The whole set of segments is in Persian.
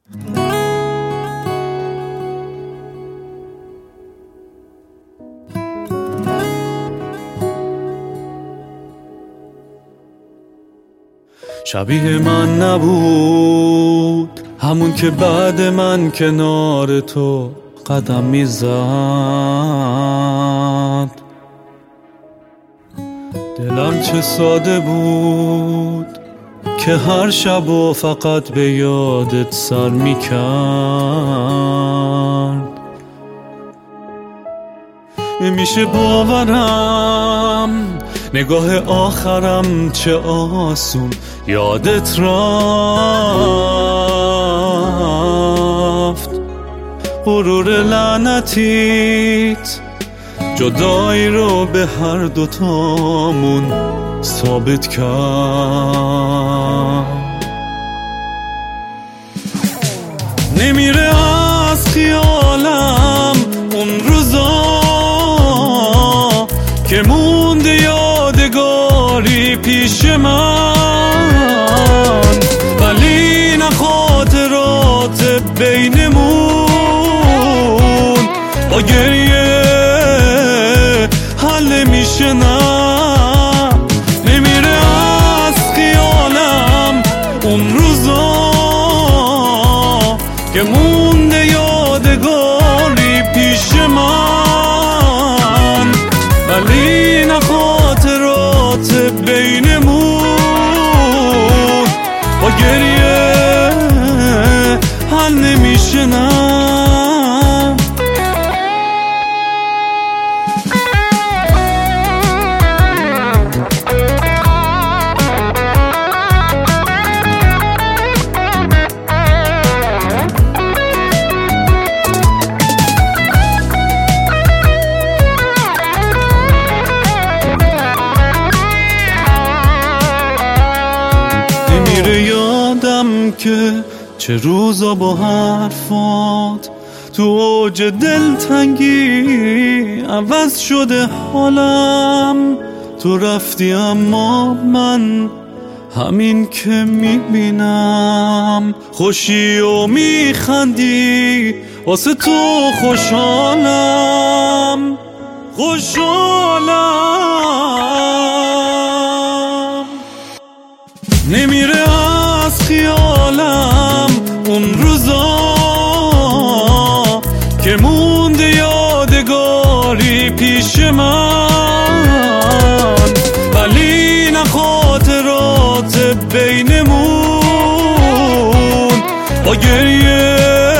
شبیه من نبود همون که بعد من کنار تو قدم میزد، دلم چه ساده بود که هر شب و فقط به یادت سر میکرد. نمیشه باورم نگاه آخرم چه آسون یادت رفت. غرور لعنتیت جدایی رو به هر دوتامون ثابت کرد. نمیره از خیالم اون روزا که مونده یادگاری پیش من، ولی نه خاطرات بینمون با گریه حل میشه. نه نمیره از خیالم اون روزا که مونده یادگاری پیش من، ولی نه خاطرات بینمون با گریه حل نمیشه. نه یادم که چه روزا با حرفات تو اوج دلتنگی عوض شده حالم. تو رفتی اما من همین که میبینم خوشی و میخندی واسه تو خوشحالم. نمیره از خیالم اون روزا که مونده یادگاری پیش من، ولی نه خاطرات بینمون با گریه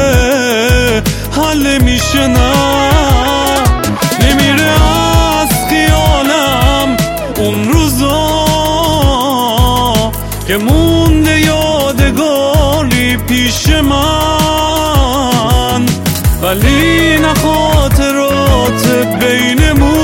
حل میشه. نه نمیره از خیالم اون روزا که مونده یادگاری پیش من، ولی نه خاطرات بینمون